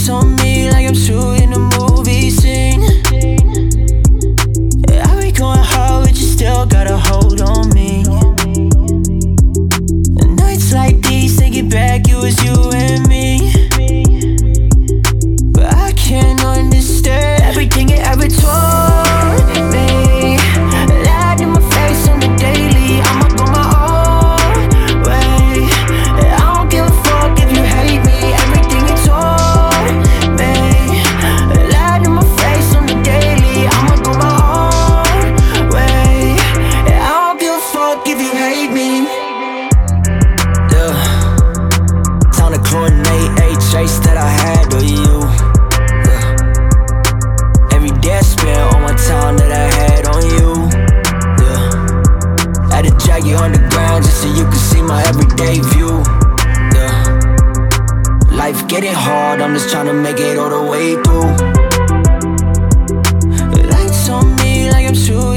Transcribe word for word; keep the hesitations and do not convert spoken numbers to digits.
Lights on me like I'm shooting a movie scene. Yeah, I be going hard, but you still got a hold on me. And nights like these, take it back, it was you and me. But I can't understand everything you ever told me. Lied in my face on the daily, I'ma go my own way. I don't give a fuck if you hate me, everything you told me. Lied in my face on the daily, I'ma go my own way. I don't give a fuck if you hate me. Yeah, time to coordinate a chase that I had with you. Yeah, every day I spent all my time that I had on you. Yeah, had to drag you on the ground just so you could see my everyday view. Yeah, life getting hard, I'm just trying to make it all the way through. Lights on me like I'm shooting